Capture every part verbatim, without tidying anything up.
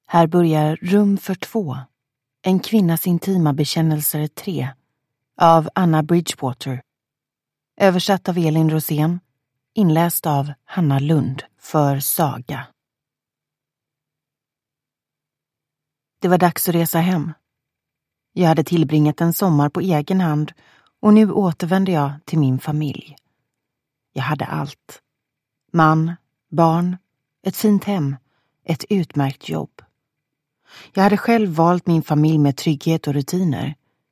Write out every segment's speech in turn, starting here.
Här börjar Rum för två. En kvinnas intima bekännelser tre av Anna Bridgewater. Översatt av Elin Rosén. Inläst av Hanna Lund för Saga. Det var dags att resa hem. Jag hade tillbringat en sommar på egen hand och nu återvände jag till min familj. Jag hade allt. Man, barn, ett fint hem, ett utmärkt jobb. Jag hade själv valt min familj med trygghet och rutiner.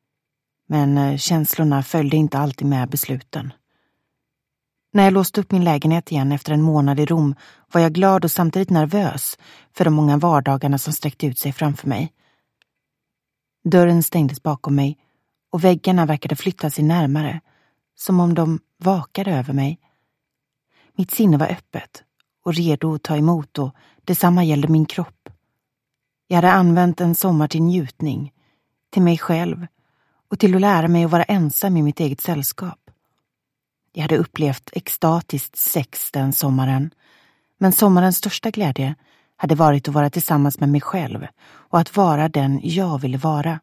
Men känslorna följde inte alltid med besluten. När jag låste upp min lägenhet igen efter en månad i Rom var jag glad och samtidigt nervös för de många vardagarna som sträckte ut sig framför mig. Dörren stängdes bakom mig och väggarna verkade flytta sig närmare, som om de vakade över mig. Mitt sinne var öppet och redo att ta emot och detsamma gällde min kropp. Jag hade använt en sommar till njutning, till mig själv och till att lära mig att vara ensam i mitt eget sällskap. Jag hade upplevt extatiskt sex den sommaren, men sommarens största glädje hade varit att vara tillsammans med mig själv och att vara den jag ville vara.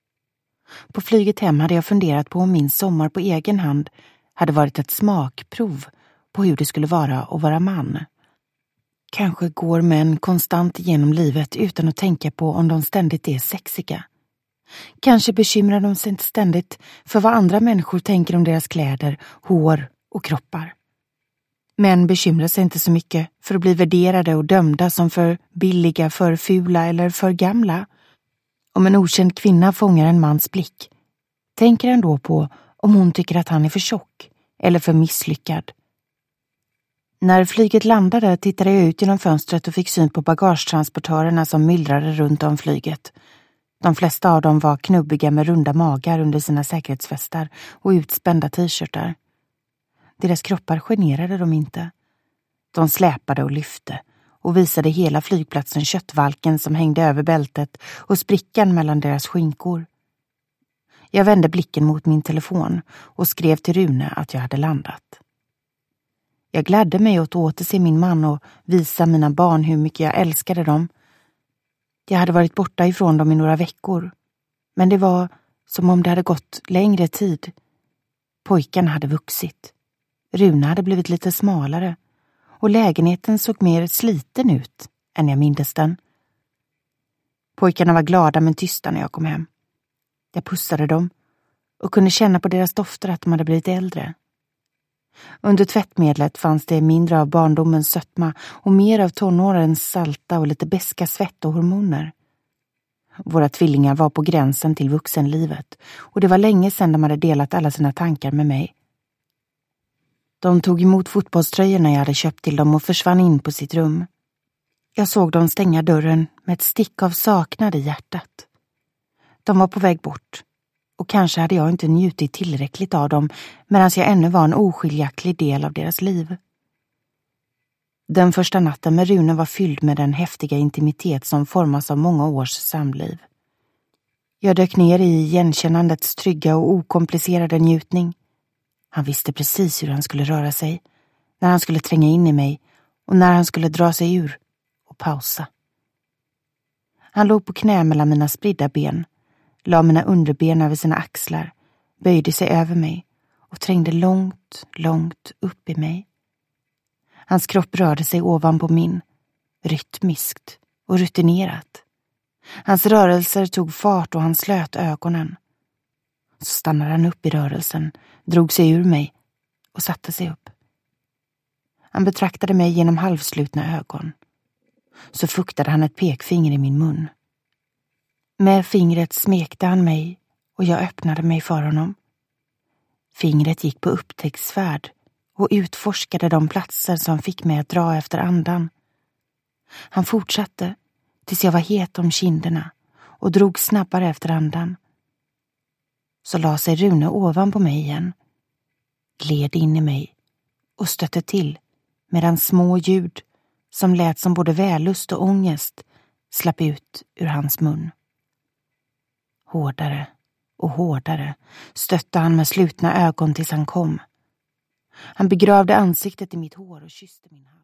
På flyget hem hade jag funderat på om min sommar på egen hand hade varit ett smakprov på hur det skulle vara att vara man. Kanske går män konstant genom livet utan att tänka på om de ständigt är sexiga. Kanske bekymrar de sig inte ständigt för vad andra människor tänker om deras kläder, hår och kroppar. Män bekymrar sig inte så mycket för att bli värderade och dömda som för billiga, för fula eller för gamla. Om en okänd kvinna fångar en mans blick, tänker han då på om hon tycker att han är för tjock eller för misslyckad. När flyget landade tittade jag ut genom fönstret och fick syn på bagagetransportörerna som myllrade runt om flyget. De flesta av dem var knubbiga med runda magar under sina säkerhetsvästar och utspända t-shirtar. Deras kroppar generade de inte. De släpade och lyfte och visade hela flygplatsen köttvalken som hängde över bältet och sprickan mellan deras skinkor. Jag vände blicken mot min telefon och skrev till Rune att jag hade landat. Jag gladde mig åt att återse min man och visa mina barn hur mycket jag älskade dem. Jag hade varit borta ifrån dem i några veckor, men det var som om det hade gått längre tid. Pojkarna hade vuxit. Rune hade blivit lite smalare och lägenheten såg mer sliten ut än jag mindes den. Pojkarna var glada men tysta när jag kom hem. Jag pussade dem och kunde känna på deras dofter att de hade blivit äldre. Under tvättmedlet fanns det mindre av barndomens sötma och mer av tonårens salta och lite beska svett och hormoner. Våra tvillingar var på gränsen till vuxenlivet och det var länge sedan de hade delat alla sina tankar med mig. De tog emot fotbollströjorna jag hade köpt till dem och försvann in på sitt rum. Jag såg dem stänga dörren med ett stick av saknad i hjärtat. De var på väg bort. Och kanske hade jag inte njutit tillräckligt av dem medan jag ännu var en oskiljaktig del av deras liv. Den första natten med Rune var fylld med den häftiga intimitet som formas av många års samliv. Jag dök ner i igenkännandets trygga och okomplicerade njutning. Han visste precis hur han skulle röra sig, när han skulle tränga in i mig och när han skulle dra sig ur och pausa. Han låg på knä mellan mina spridda ben, la mina underben över sina axlar, böjde sig över mig och trängde långt, långt upp i mig. Hans kropp rörde sig ovanpå min, rytmiskt och rutinerat. Hans rörelser tog fart och han slöt ögonen. Så stannade han upp i rörelsen, drog sig ur mig och satte sig upp. Han betraktade mig genom halvslutna ögon. Så fuktade han ett pekfinger i min mun. Med fingret smekte han mig och jag öppnade mig för honom. Fingret gick på upptäcktsfärd och utforskade de platser som fick mig att dra efter andan. Han fortsatte tills jag var het om kinderna och drog snabbare efter andan. Så la sig Rune ovan på mig igen, gled in i mig och stötte till medan små ljud som lät som både vällust och ångest slapp ut ur hans mun. Hårdare och hårdare stötte han med slutna ögon tills han kom. Han begravde ansiktet i mitt hår och kysste min hand.